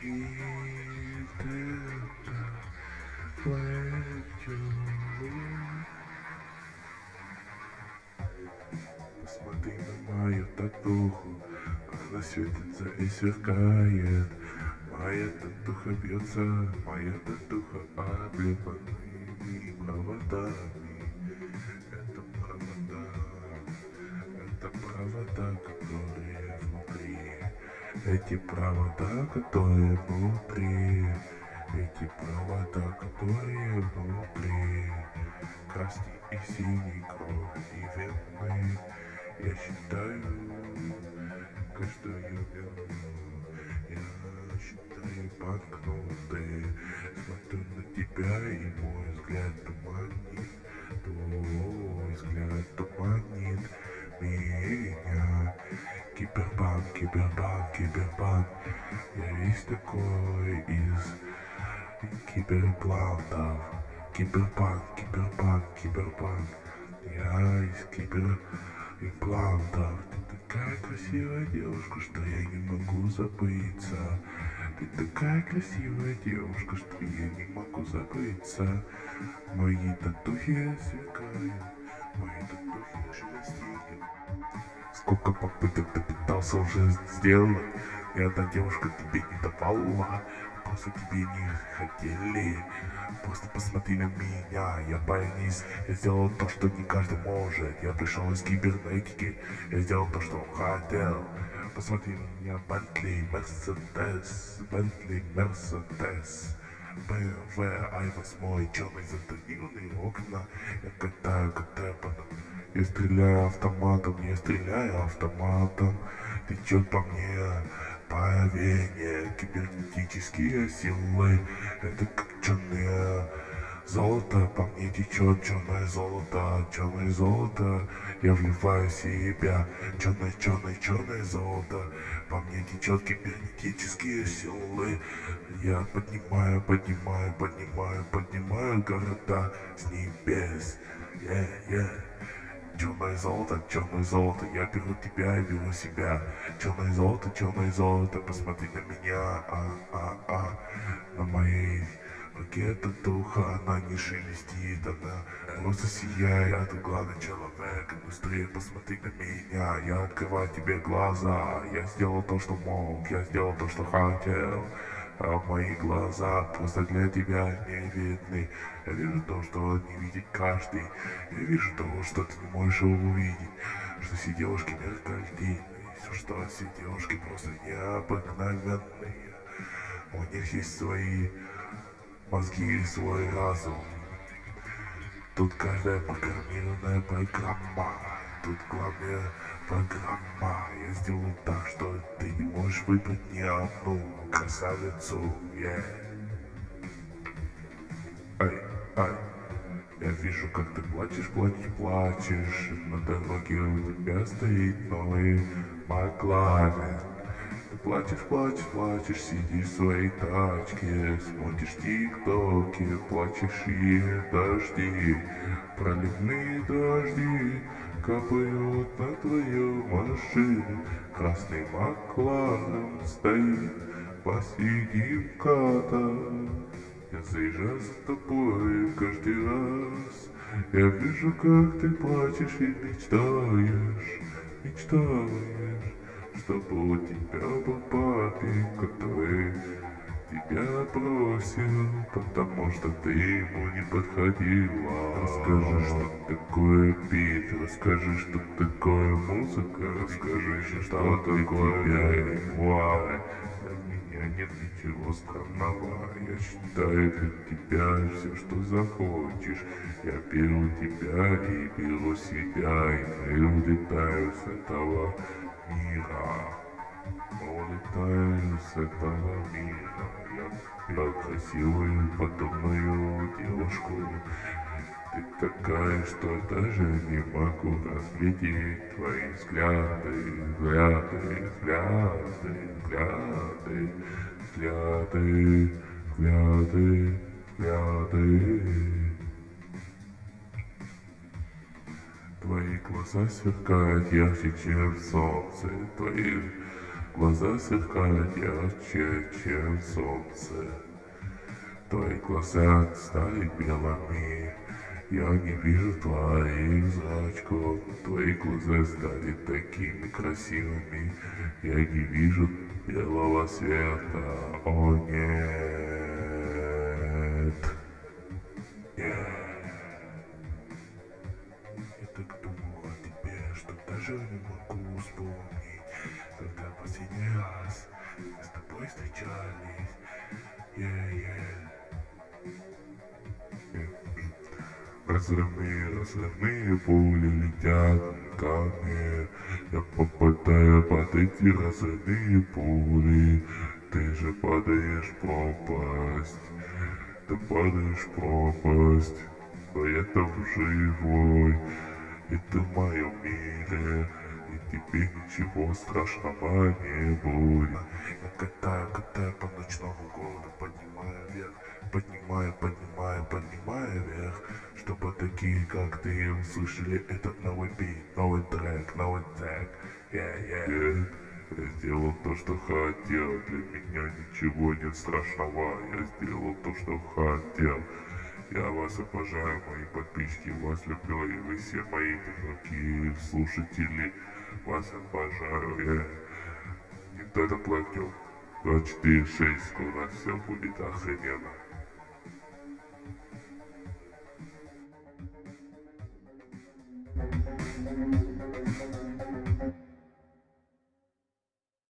Посмотри на мою татуху, как она светится и сверкает. Моя татуха бьется, моя татуха обливанными проводами. Это провода, которые внутри. Эти провода, которые внутри. Эти провода, которые внутри. Красный и синий, кровь и вены. Я считаю каждую вену. Я считаю банкноты. Смотрю на тебя, и мой взгляд туманит. Твой взгляд туманит меня. Киберпанк, киберпанк, киберпанк. Я весь такой из киберплантов. Киберпанк, киберпанк, киберпанк. Я из киберимплантов. Ты такая красивая девушка, что я не могу забыться. Ты такая красивая девушка, что я не могу забыться. Мои татухи сверкают, мои татухи шелестят. Сколько попыток ты пытался уже сделать, и одна девушка тебе не давала. Просто тебе не хотели. Просто посмотри на меня, я парень, я сделал то, что не каждый может. Я пришел из кибернетики, я сделал то, что он хотел. Посмотри на меня, Бентли, Мерседес, Бентли, Мерседес, БМВ, i8, черный затонированные окна. Я катаю, потом я стреляю автоматом, течет по мне повеяние, кибернетические силы. Это как черное золото, по мне течет черное золото. Я вливаю в себя черное золото. По мне течет кибернетические силы. Я поднимаю города с небес. Черное золото, я беру тебя и беру себя. Черное золото, посмотри на меня, на моей руке татуха, она не шелестит, она просто сияет. Главный человек, быстрее посмотри на меня, я открываю тебе глаза. Я сделал то, что мог, я сделал то, что хотел. А мои глаза просто для тебя не видны. Я вижу то, что не видит каждый. Я вижу то, что ты не можешь увидеть. Что все девушки меркальтийные. Что все девушки просто необыкновенные. У них есть свои мозги и свой разум. Тут каждая программированная программа. Тут главная программа. Я сделал так, что ты не можешь выбрать ни одну красавицу. Ай. Я вижу, как ты плачешь. На дороге у тебя стоит новый Макларен. Ты плачешь, сидишь в своей тачке, смотришь тиктоки, плачешь и дожди, проливные дожди капают на твою машину. Красный Макларен стоит посреди МКАДа. Я заезжаю за тобой каждый раз. Я вижу, как ты плачешь и мечтаешь, чтобы у тебя был папик, который тебя бросил, потому что ты ему не подходила. Расскажи, что такое бит, расскажи, что такое музыка, расскажи, что такое вау. Для меня нет ничего странного. Я считаю для тебя все, что захочешь. Я беру тебя и беру себя, и мы улетаем с этого мира. Улетаю с этого мира. Я беру красивую, подобную девушку. Ты такая, что даже не могу разглядеть твои взгляды. Твои глаза сверкают ярче, чем солнце. Твои глаза сверкают ярче, чем солнце. Твои глаза стали белыми, я не вижу твоих зрачков. Твои глаза стали такими красивыми, я не вижу белого света. О нет. Я так думал о тебе, что даже не могу вспомнить, когда последний раз мы с тобой встречались. Разрывные пули летят ко мне. Я попадаю под эти разрывные пули. Ты же падаешь в пропасть. Ты падаешь в пропасть. Но я там живой. И ты в моем мире. И тебе ничего страшного не будет. Я катаю по ночному городу, поднимаю вверх. Поднимаю вверх, чтобы такие, как ты, услышали этот новый бит, новый трек. Нет, я сделал то, что хотел, для меня ничего нет страшного, я сделал то, что хотел. Я вас обожаю, мои подписчики, вас люблю, и вы все мои дорогие слушатели, вас обожаю, я Nintendo Platinum 24/6, скоро все будет охрененно.